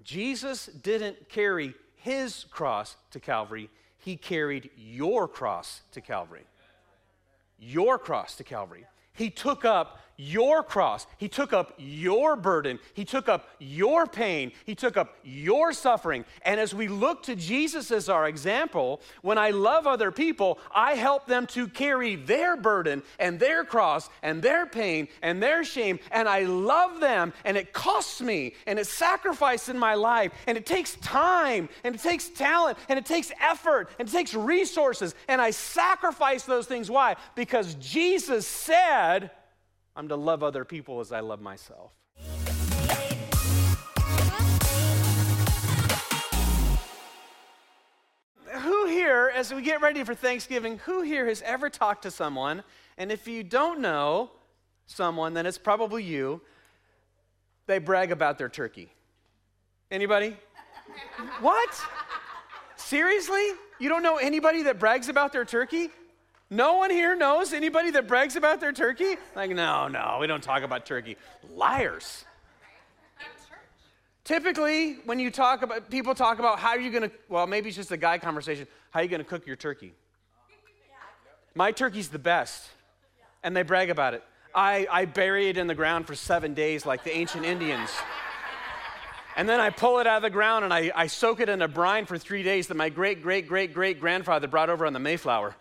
Jesus didn't carry his cross to Calvary. He carried your cross to Calvary. Your cross to Calvary. He took up your cross. He took up your burden. He took up your pain. He took up your suffering. And as we look to Jesus as our example, when I love other people, I help them to carry their burden and their cross and their pain and their shame. And I love them, and it costs me, and it's sacrifice in my life, and it takes time, and it takes talent, and it takes effort, and it takes resources. And I sacrifice those things. Why? Because Jesus said, I'm to love other people as I love myself. Who here, as we get ready for Thanksgiving, who here has ever talked to someone, and if you don't know someone, then it's probably you, they brag about their turkey? Anybody? What? Seriously? You don't know anybody that brags about their turkey? No one here knows anybody that brags about their turkey? Like, no, we don't talk about turkey. Liars. Typically, when you talk about, people talk about how you're going to, well, maybe it's just a guy conversation, how are you going to cook your turkey? My turkey's the best, and they brag about it. I bury it in the ground for 7 days like the ancient Indians. And then I pull it out of the ground, and I soak it in a brine for 3 days that my great-great-great-great-grandfather brought over on the Mayflower.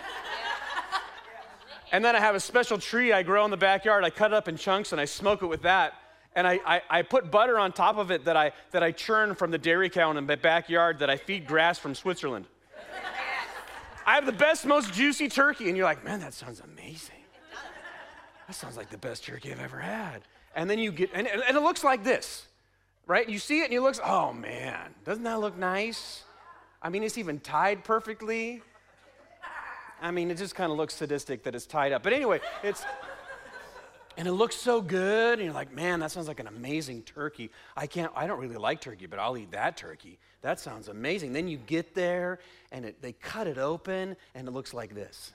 And then I have a special tree I grow in the backyard. I cut it up in chunks, and I smoke it with that. And I put butter on top of it that I churn from the dairy cow in the backyard that I feed grass from Switzerland. I have the best, most juicy turkey. And you're like, man, that sounds amazing. That sounds like the best turkey I've ever had. And then you get, and it looks like this, right? You see it, and you look, oh, man, doesn't that look nice? I mean, it's even tied perfectly. I mean, it just kind of looks sadistic that it's tied up. But anyway, and it looks so good, and you're like, man, that sounds like an amazing turkey. I don't really like turkey, but I'll eat that turkey. That sounds amazing. Then you get there, and they cut it open, and it looks like this.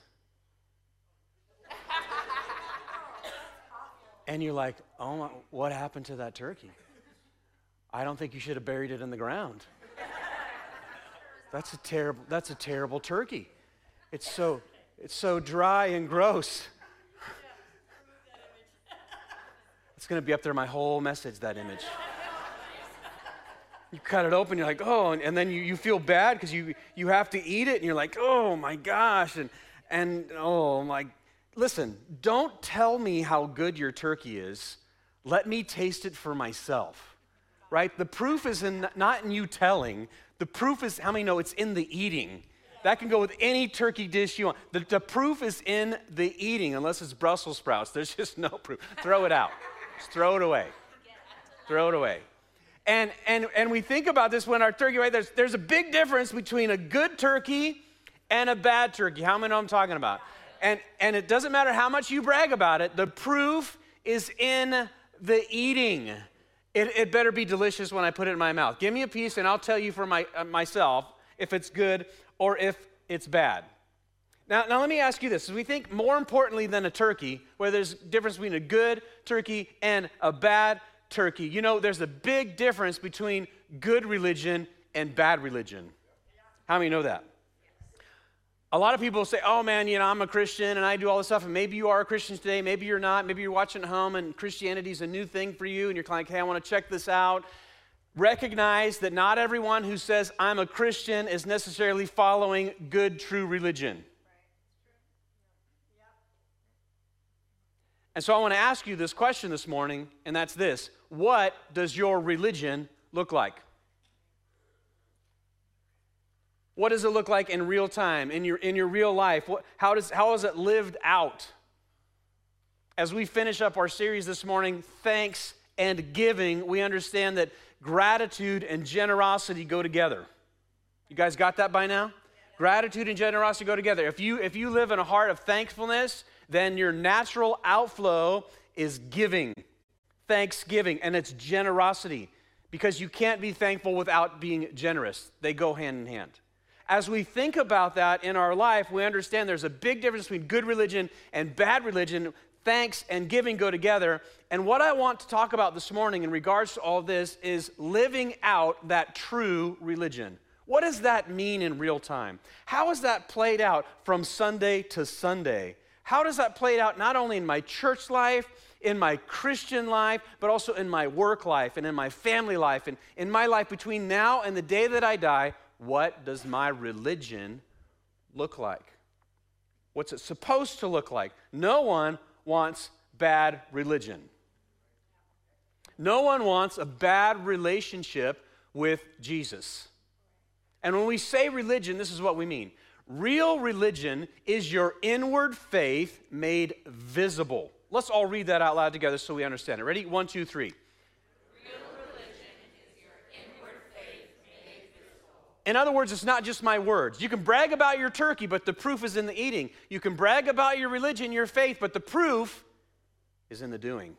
And you're like, oh, my, what happened to that turkey? I don't think you should have buried it in the ground. That's a terrible turkey. It's so dry and gross. It's going to be up there my whole message, that image. You cut it open, you're like, oh, and then you feel bad because you have to eat it, and you're like, oh my gosh, and oh my. Listen, don't tell me how good your turkey is. Let me taste it for myself, right? The proof is not in you telling. The proof is, how many know it's in the eating? That can go with any turkey dish you want. The proof is in the eating, unless it's Brussels sprouts. There's just no proof. Throw it out. Just throw it away. Throw it away. And we think about this when our turkey, right? There's a big difference between a good turkey and a bad turkey. How many know what I'm talking about? And it doesn't matter how much you brag about it. The proof is in the eating. It better be delicious when I put it in my mouth. Give me a piece, and I'll tell you for myself if it's good or if it's bad. Now let me ask you this. As we think more importantly than a turkey, where there's a difference between a good turkey and a bad turkey, you know there's a big difference between good religion and bad religion. How many know that? A lot of people say, oh man, I'm a Christian and I do all this stuff, and maybe you are a Christian today, maybe you're not, maybe you're watching at home and Christianity is a new thing for you and you're like, hey, I want to check this out. Recognize that not everyone who says I'm a Christian is necessarily following good, true religion. And so I want to ask you this question this morning, and that's this. What does your religion look like? What does it look like in real time, in your real life? How is it lived out? As we finish up our series this morning, Thanks and Giving, we understand that gratitude and generosity go together. You guys got that by now? Gratitude and generosity go together. If you live in a heart of thankfulness, then your natural outflow is giving, thanksgiving, and it's generosity, because you can't be thankful without being generous. They go hand in hand. As we think about that in our life, we understand there's a big difference between good religion and bad religion. thanks and giving go together. And what I want to talk about this morning in regards to all this is living out that true religion. What does that mean in real time? How is that played out from Sunday to Sunday? How does that play out not only in my church life, in my Christian life, but also in my work life and in my family life and in my life between now and the day that I die? What does my religion look like? What's it supposed to look like? No one wants bad religion. No one wants a bad relationship with Jesus. And when we say religion, this is what we mean. Real religion is your inward faith made visible. Let's all read that out loud together so we understand it. Ready? 1, 2, 3. In other words, it's not just my words. You can brag about your turkey, but the proof is in the eating. You can brag about your religion, your faith, but the proof is in the doing.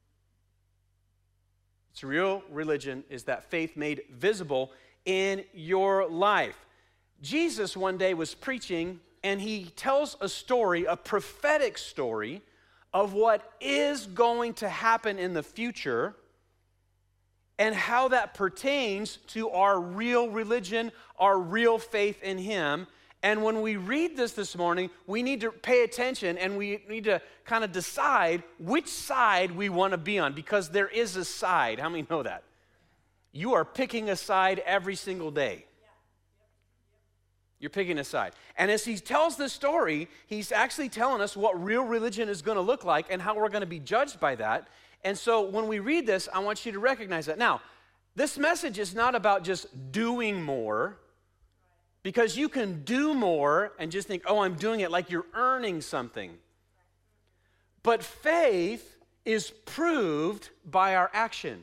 It's real religion is that faith made visible in your life. Jesus one day was preaching, and he tells a story, a prophetic story, of what is going to happen in the future and how that pertains to our real religion, our real faith in him. And when we read this morning, we need to pay attention and we need to kind of decide which side we want to be on, because there is a side. How many know that? You are picking a side every single day. You're picking a side. And as he tells this story, he's actually telling us what real religion is going to look like and how we're going to be judged by that. And so when we read this, I want you to recognize that. Now, this message is not about just doing more, because you can do more and just think, oh, I'm doing it like you're earning something. But faith is proved by our action,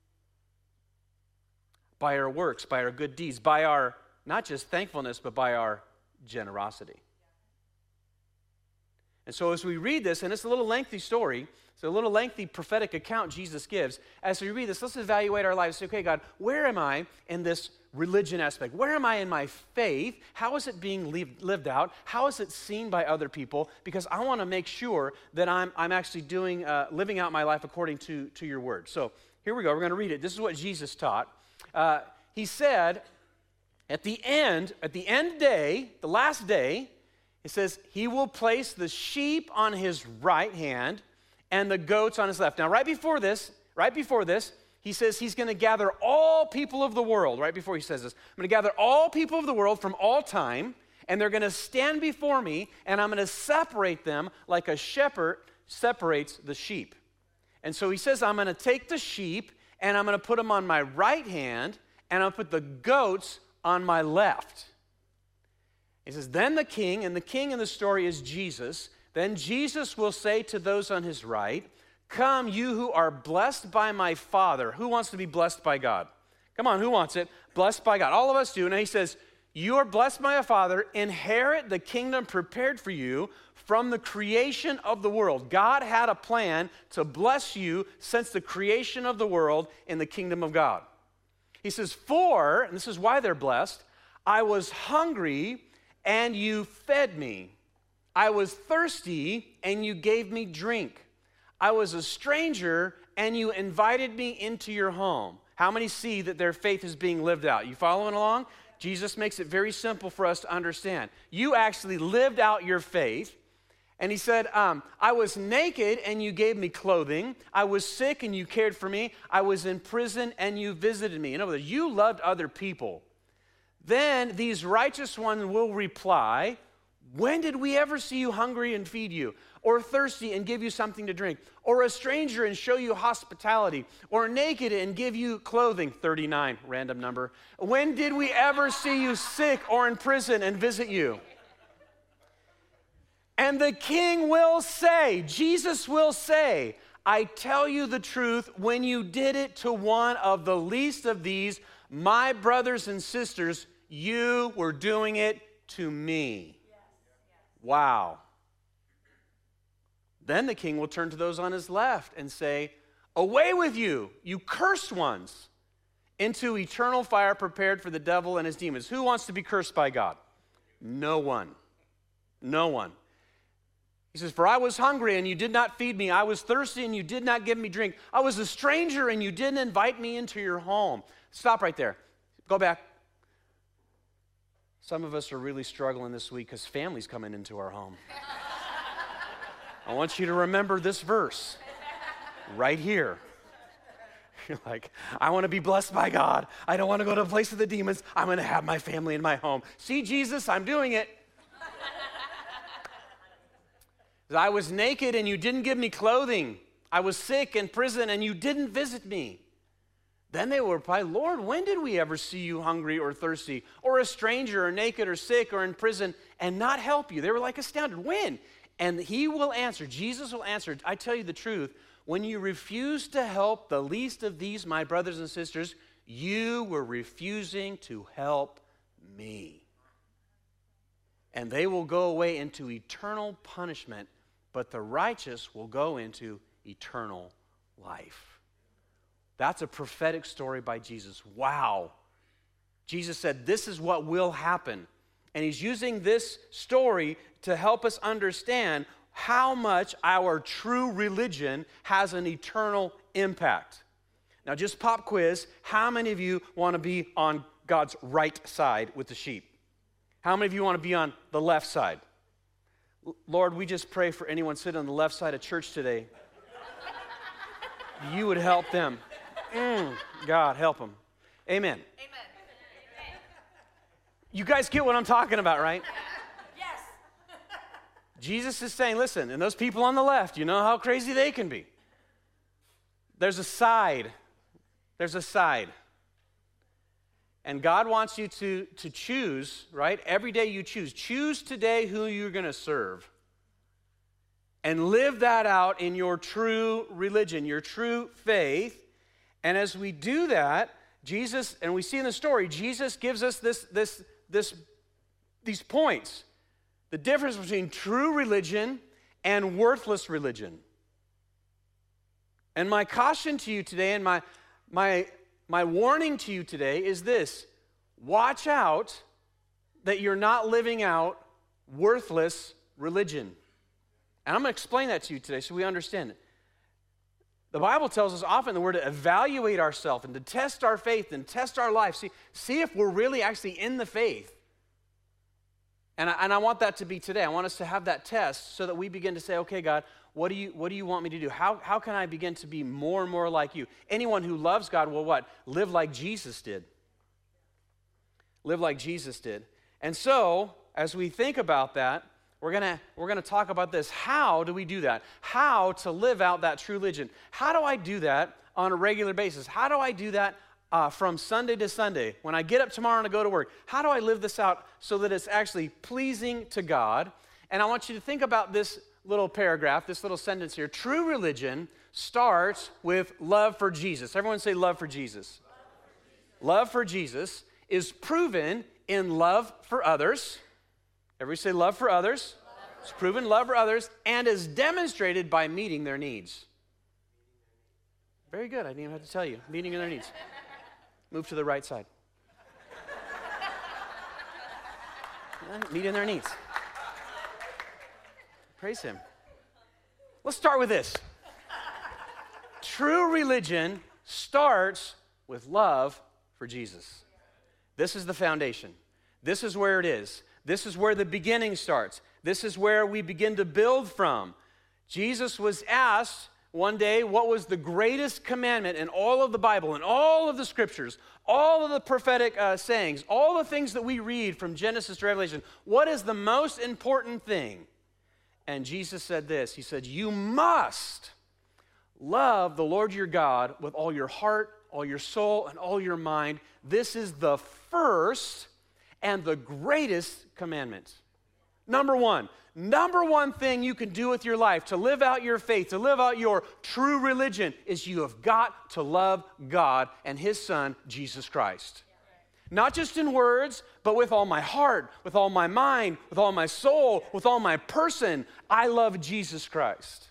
by our works, by our good deeds, by our not just thankfulness, but by our generosity. And so as we read this, and it's a little lengthy story, it's a little lengthy prophetic account Jesus gives. As we read this, let's evaluate our lives. Say, okay, God, where am I in this religion aspect? Where am I in my faith? How is it being lived out? How is it seen by other people? Because I want to make sure that I'm actually living out my life according to your word. So here we go. We're going to read it. This is what Jesus taught. He said, at the end day, the last day, it says, he will place the sheep on his right hand and the goats on his left. Now, right before this, he says he's going to gather all people of the world. Right before he says this, I'm going to gather all people of the world from all time, and they're going to stand before me, and I'm going to separate them like a shepherd separates the sheep. And so he says, I'm going to take the sheep, and I'm going to put them on my right hand, and I'll put the goats on my left. He says, then the king in the story is Jesus. Then Jesus will say to those on his right, come, you who are blessed by my Father. Who wants to be blessed by God? Come on, who wants it? Blessed by God. All of us do. And he says, you are blessed by a Father. Inherit the kingdom prepared for you from the creation of the world. God had a plan to bless you since the creation of the world in the kingdom of God. He says, for, and this is why they're blessed, I was hungry and you fed me. I was thirsty and you gave me drink. I was a stranger and you invited me into your home. How many see that their faith is being lived out? You following along? Jesus makes it very simple for us to understand. You actually lived out your faith. And he said, I was naked and you gave me clothing. I was sick and you cared for me. I was in prison and you visited me. In other words, you loved other people. Then these righteous ones will reply, when did we ever see you hungry and feed you? Or thirsty and give you something to drink? Or a stranger and show you hospitality? Or naked and give you clothing? 39, random number. When did we ever see you sick or in prison and visit you? And the king will say, Jesus will say, I tell you the truth, when you did it to one of the least of these, my brothers and sisters, you were doing it to me. Wow. Then the king will turn to those on his left and say, away with you, you cursed ones, into eternal fire prepared for the devil and his demons. Who wants to be cursed by God? No one. No one. He says, for I was hungry and you did not feed me. I was thirsty and you did not give me drink. I was a stranger and you didn't invite me into your home. Stop right there. Go back. Some of us are really struggling this week because family's coming into our home. I want you to remember this verse right here. You're like, I want to be blessed by God. I don't want to go to a place of the demons. I'm going to have my family in my home. See, Jesus, I'm doing it. I was naked and you didn't give me clothing. I was sick in prison and you didn't visit me. Then they will reply, Lord, when did we ever see you hungry or thirsty or a stranger or naked or sick or in prison and not help you? They were like astounded. When? And he will answer, Jesus will answer, I tell you the truth, when you refuse to help the least of these, my brothers and sisters, you were refusing to help me. And they will go away into eternal punishment, but the righteous will go into eternal life. That's a prophetic story by Jesus. Wow. Jesus said this is what will happen. And he's using this story to help us understand how much our true religion has an eternal impact. Now, just pop quiz. How many of you want to be on God's right side with the sheep? How many of you want to be on the left side? Lord, we just pray for anyone sitting on the left side of church today. You would help them. God, help them. Amen. Amen. You guys get what I'm talking about, right? Yes. Jesus is saying, listen, and those people on the left, you know how crazy they can be. There's a side. There's a side. And God wants you to choose, right? Every day you choose. Choose today who you're going to serve. And live that out in your true religion, your true faith. And as we do that, Jesus, and we see in the story, Jesus gives us these points. The difference between true religion and worthless religion. And my caution to you today and my warning to you today is this: watch out that you're not living out worthless religion. And I'm going to explain that to you today so we understand it. The Bible tells us often that we're to evaluate ourselves and to test our faith and test our life. See if we're really actually in the faith. And I want that to be today. I want us to have that test so that we begin to say, okay, God, what do you want me to do? How can I begin to be more and more like you? Anyone who loves God will what? Live like Jesus did. Live like Jesus did. And so, as we think about that, we're gonna talk about this. How do we do that? How to live out that true religion? How do I do that on a regular basis? How do I do that from Sunday to Sunday? When I get up tomorrow and I go to work, how do I live this out so that it's actually pleasing to God? And I want you to think about this little paragraph, this little sentence here. True religion starts with love for Jesus. Everyone say love for Jesus. Love for Jesus is proven in love for others. Everybody say love for others. It's proven love for others and is demonstrated by meeting their needs. Very good. I didn't even have to tell you. Meeting their needs. Move to the right side. Meeting their needs. Praise him. Let's start with this. True religion starts with love for Jesus. This is the foundation. This is where it is. This is where the beginning starts. This is where we begin to build from. Jesus was asked one day what was the greatest commandment in all of the Bible, in all of the scriptures, all of the prophetic sayings, all the things that we read from Genesis to Revelation. What is the most important thing? And Jesus said this. He said, you must love the Lord your God with all your heart, all your soul, and all your mind. This is the first and the greatest commandment. Number one thing you can do with your life to live out your faith, to live out your true religion, is you have got to love God and his son, Jesus Christ. Not just in words, but with all my heart, with all my mind, with all my soul, with all my person. I love Jesus Christ.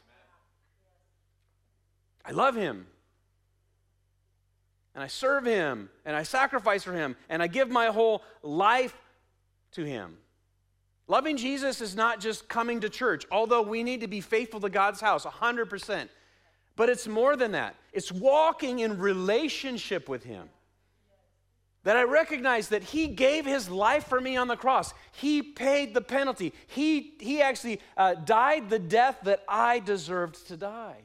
I love him. And I serve him, and I sacrifice for him, and I give my whole life to him. Loving Jesus is not just coming to church, although we need to be faithful to God's house, 100%. But it's more than that. It's walking in relationship with him. That I recognize that he gave his life for me on the cross. He paid the penalty. He actually died the death that I deserved to die.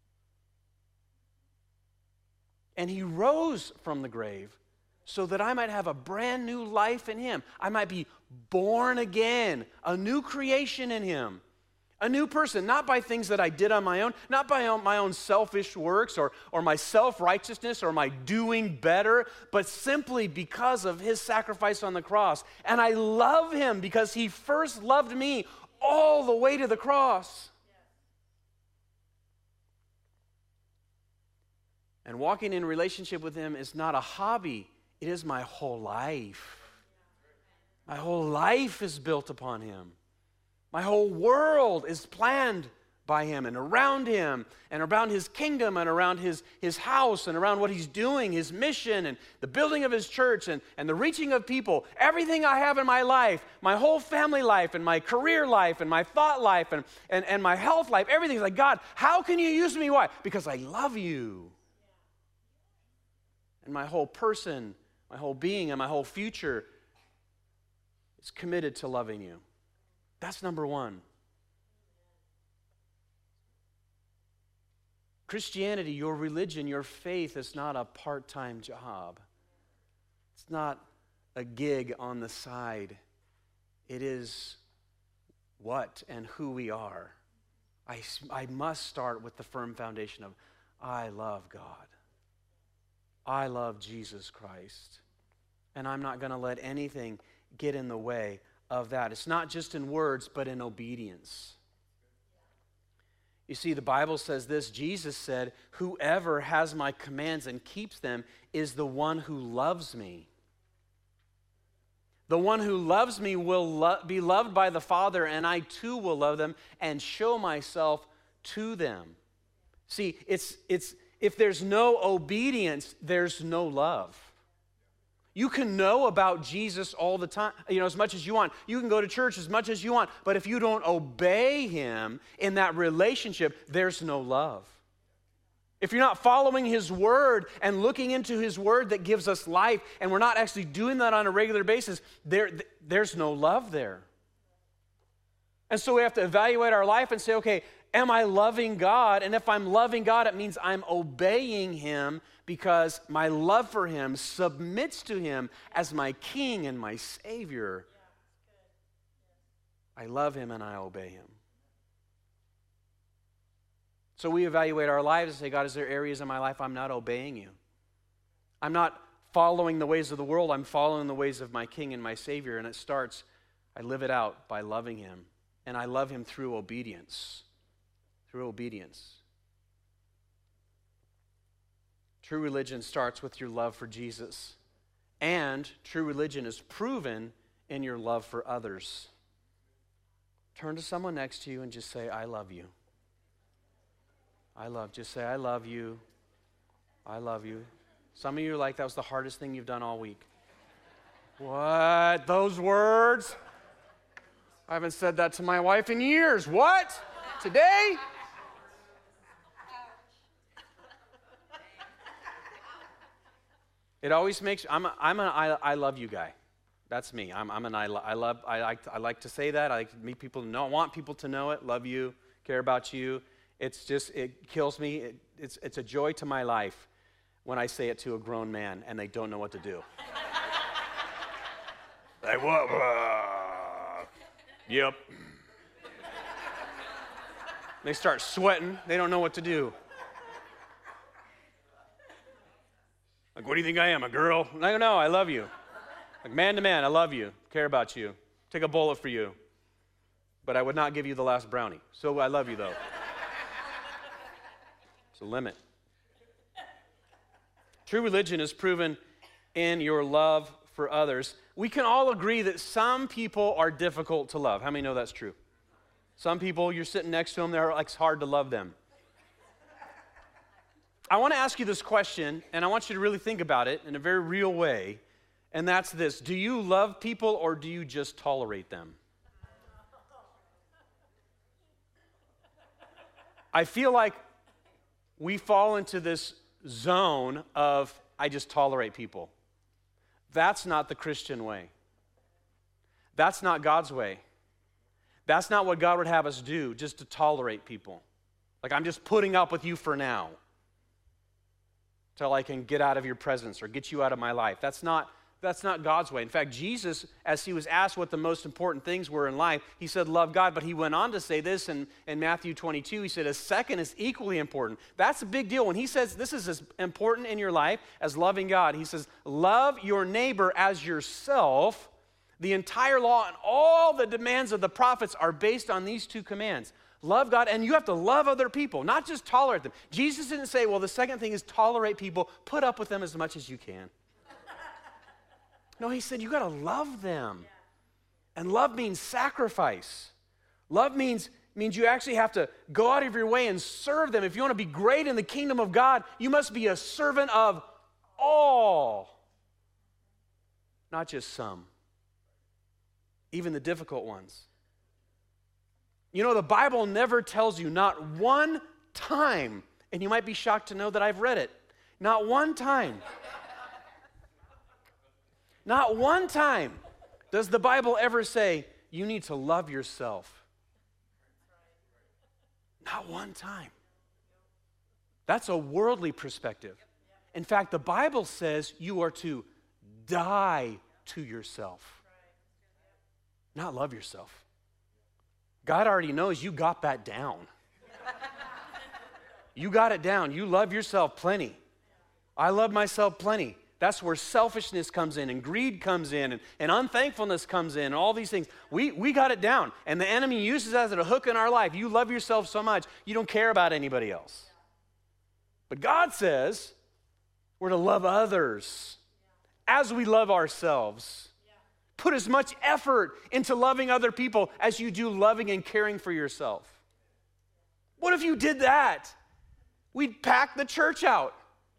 And he rose from the grave so that I might have a brand new life in him. I might be born again, a new creation in him, a new person, not by things that I did on my own, not by my own selfish works or my self-righteousness or my doing better, but simply because of his sacrifice on the cross. And I love him because he first loved me all the way to the cross. And walking in relationship with him is not a hobby. It is my whole life. My whole life is built upon him. My whole world is planned by him and around his kingdom and around his house and around what he's doing, his mission and the building of his church and the reaching of people. Everything I have in my life, my whole family life and my career life and my thought life and my health life, everything's like, God, how can you use me? Why? Because I love you. And my whole person, my whole being, and my whole future is committed to loving you. That's number one. Christianity, your religion, your faith is not a part-time job. It's not a gig on the side. It is what and who we are. I must start with the firm foundation of, I love God. I love Jesus Christ. And I'm not going to let anything get in the way of that. It's not just in words, but in obedience. You see, the Bible says this. Jesus said, whoever has my commands and keeps them is the one who loves me. The one who loves me will be loved by the Father, and I too will love them and show myself to them. See, it's if there's no obedience, there's no love. You can know about Jesus all the time, as much as you want. You can go to church as much as you want, but if you don't obey him in that relationship, there's no love. If you're not following his word and looking into his word that gives us life, and we're not actually doing that on a regular basis, there's no love there. And so we have to evaluate our life and say, okay, am I loving God? And if I'm loving God, it means I'm obeying him because my love for him submits to him as my king and my savior. I love him and I obey him. So we evaluate our lives and say, God, is there areas in my life I'm not obeying you? I'm not following the ways of the world. I'm following the ways of my king and my savior. And it starts, I live it out by loving him. And I love him through obedience. Through obedience. True religion starts with your love for Jesus. And true religion is proven in your love for others. Turn to someone next to you and just say, I love you. Just say, I love you. I love you. Some of you are like, that was the hardest thing you've done all week. What? Those words? I haven't said that to my wife in years. What? Today? It always makes, I'm an I love you guy. That's me. I'm an I like to say that. I like to meet people, want people to know it, love you, care about you. It's just, it kills me. It's a joy to my life when I say it to a grown man and they don't know what to do. Like, what? Yep. They start sweating. They don't know what to do. Like, what do you think I am, a girl? I don't know, I love you. Like, man to man, I love you, care about you, take a bullet for you. But I would not give you the last brownie. So I love you, though. It's a limit. True religion is proven in your love for others. We can all agree that some people are difficult to love. How many know that's true? Some people, you're sitting next to them, it's hard to love them. I want to ask you this question, and I want you to really think about it in a very real way, and that's this. Do you love people or do you just tolerate them? I feel like we fall into this zone of, I just tolerate people. That's not the Christian way. That's not God's way. That's not what God would have us do, just to tolerate people. Like, I'm just putting up with you for now till I can get out of your presence or get you out of my life. That's not God's way. In fact, Jesus, as he was asked what the most important things were in life, he said, love God, but he went on to say this in Matthew 22. He said, a second is equally important. That's a big deal. When he says this is as important in your life as loving God, he says, love your neighbor as yourself. The entire law and all the demands of the prophets are based on these two commands. Love God, and you have to love other people, not just tolerate them. Jesus didn't say, well, the second thing is tolerate people, put up with them as much as you can. No, he said you got to love them. And love means sacrifice. Love means you actually have to go out of your way and serve them. If you want to be great in the kingdom of God, you must be a servant of all, not just some. Even the difficult ones. You know, the Bible never tells you, not one time, and you might be shocked to know that I've read it, not one time. Not one time does the Bible ever say, you need to love yourself. Not one time. That's a worldly perspective. In fact, the Bible says you are to die to yourself. Not love yourself. God already knows you got that down. You got it down. You love yourself plenty. I love myself plenty. That's where selfishness comes in and greed comes in and unthankfulness comes in and all these things. We got it down. And the enemy uses that as a hook in our life. You love yourself so much, you don't care about anybody else. But God says we're to love others as we love ourselves. Put as much effort into loving other people as you do loving and caring for yourself. What if you did that? We'd pack the church out.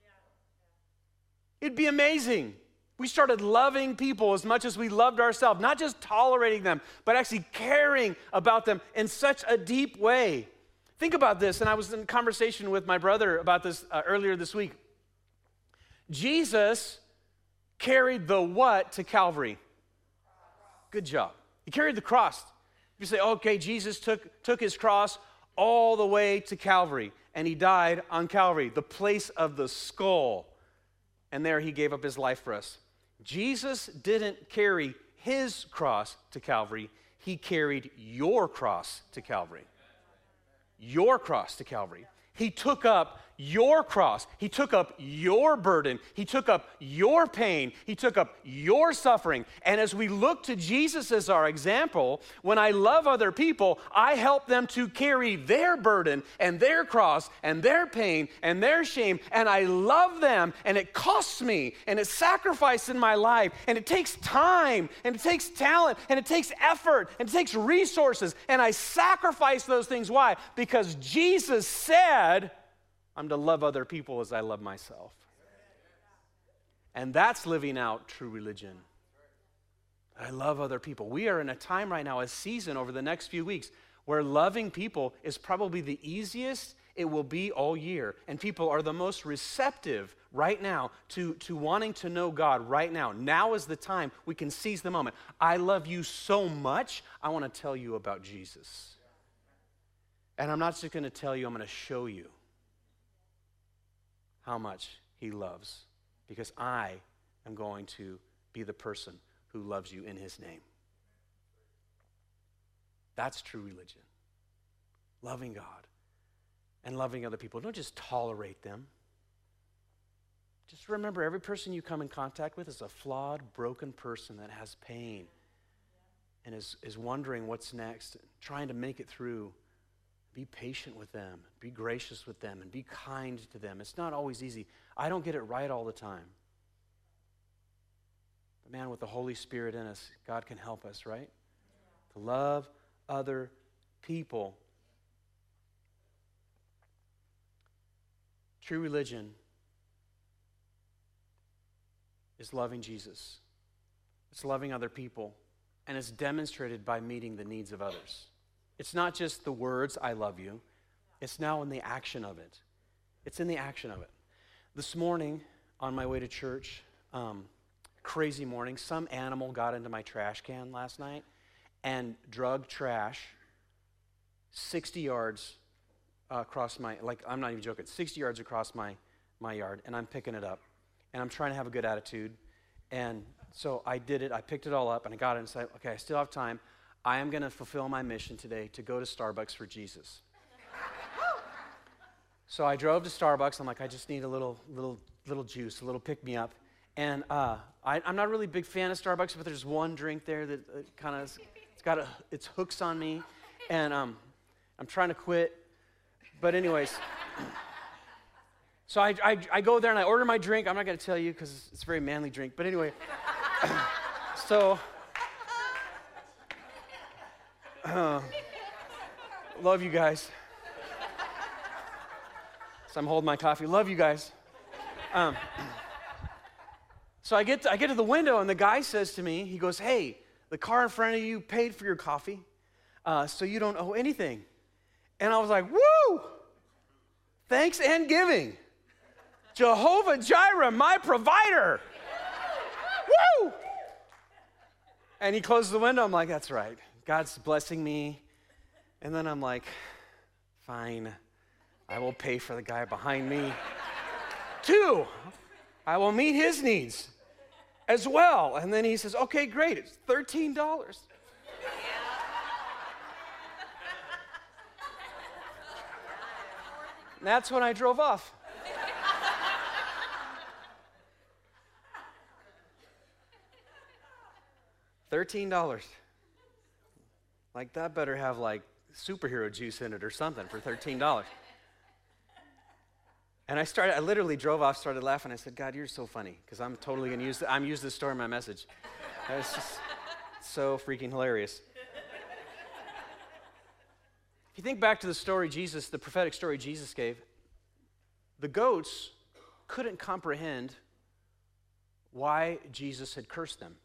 It'd be amazing. We started loving people as much as we loved ourselves, not just tolerating them, but actually caring about them in such a deep way. Think about this, and I was in conversation with my brother about this earlier this week. Jesus carried the what to Calvary? Good job. He carried the cross. You say, okay, Jesus took his cross all the way to Calvary, and he died on Calvary, the place of the skull. And there he gave up his life for us. Jesus didn't carry his cross to Calvary. He carried your cross to Calvary. Your cross to Calvary. He took up your cross. He took up your burden. He took up your pain. He took up your suffering. And as we look to Jesus as our example, when I love other people, I help them to carry their burden and their cross and their pain and their shame. And I love them, and it costs me, and it's sacrifice in my life, and it takes time, and it takes talent, and it takes effort, and it takes resources. And I sacrifice those things. Why? Because Jesus said, I'm to love other people as I love myself. And that's living out true religion. I love other people. We are in a time right now, a season over the next few weeks, where loving people is probably the easiest it will be all year. And people are the most receptive right now to wanting to know God right now. Now is the time we can seize the moment. I love you so much, I want to tell you about Jesus. And I'm not just going to tell you, I'm going to show you how much he loves, because I am going to be the person who loves you in his name. That's true religion. Loving God and loving other people. Don't just tolerate them. Just remember, every person you come in contact with is a flawed, broken person that has pain and is wondering what's next, trying to make it through. Be patient with them, be gracious with them, and be kind to them. It's not always easy. I don't get it right all the time. But man, with the Holy Spirit in us, God can help us, right? To love other people. True religion is loving Jesus. It's loving other people, and it's demonstrated by meeting the needs of others. It's not just the words, I love you. It's now in the action of it. It's in the action of it. This morning, on my way to church, crazy morning, some animal got into my trash can last night and drug trash 60 yards across my, I'm not even joking, 60 yards across my yard, and I'm picking it up. And I'm trying to have a good attitude. And so I did it. I picked it all up, and I got it and said, okay, I still have time. I am going to fulfill my mission today to go to Starbucks for Jesus. So I drove to Starbucks. I'm like, I just need a little juice, a little pick-me-up. And I'm not really a big fan of Starbucks, but there's one drink there that kind of, it's hooks on me. And I'm trying to quit. But anyways, so I go there and I order my drink. I'm not going to tell you because it's a very manly drink. But anyway, so love you guys. So I'm holding my coffee. Love you guys. So I get to the window and the guy says to me, he goes, hey, the car in front of you paid for your coffee, so you don't owe anything. And I was like, woo! Thanks and giving. Jehovah Jireh, my provider. Woo! And he closes the window. I'm like, that's right. God's blessing me. And then I'm like, fine. I will pay for the guy behind me. 2, I will meet his needs as well. And then he says, okay, great. It's $13. And that's when I drove off. $13. Like, that better have, superhero juice in it or something for $13. And I literally drove off, started laughing. I said, God, you're so funny, because I'm totally going to use this story in my message. It's just so freaking hilarious. If you think back to the prophetic story Jesus gave, the goats couldn't comprehend why Jesus had cursed them.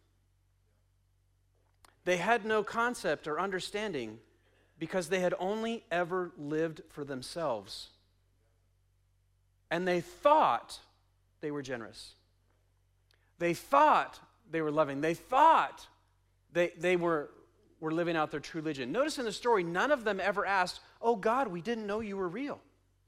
They had no concept or understanding because they had only ever lived for themselves. And they thought they were generous. They thought they were loving. They thought they were living out their true religion. Notice in the story, none of them ever asked, oh God, we didn't know you were real.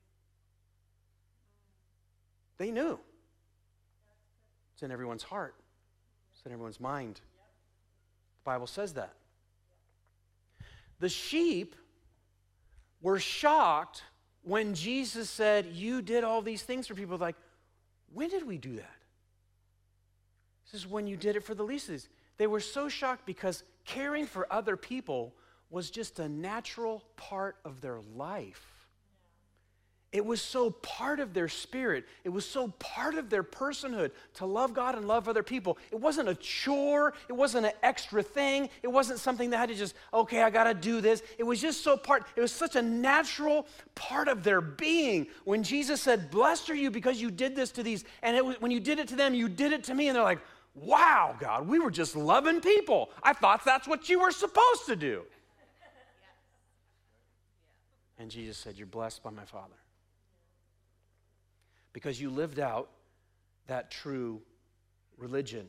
They knew. It's in everyone's heart. It's in everyone's mind. The Bible says that. The sheep were shocked when Jesus said, you did all these things for people. Like, when did we do that? This is when you did it for the least of these. They were so shocked because caring for other people was just a natural part of their life. It was so part of their spirit. It was so part of their personhood to love God and love other people. It wasn't a chore. It wasn't an extra thing. It wasn't something that had to just, okay, I got to do this. It was just it was such a natural part of their being. When Jesus said, blessed are you because you did this to these, and when you did it to them, you did it to me, and they're like, wow, God, we were just loving people. I thought that's what you were supposed to do. And Jesus said, you're blessed by my Father. Because you lived out that true religion.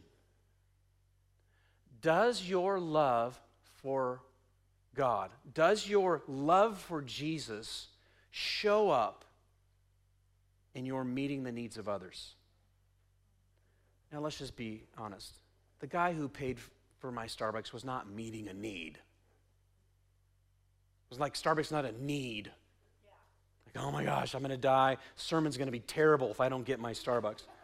Does your love for God, does your love for Jesus show up in your meeting the needs of others? Now let's just be honest. The guy who paid for my Starbucks was not meeting a need. It was like Starbucks not a need. Like, oh my gosh, I'm going to die. Sermon's going to be terrible if I don't get my Starbucks.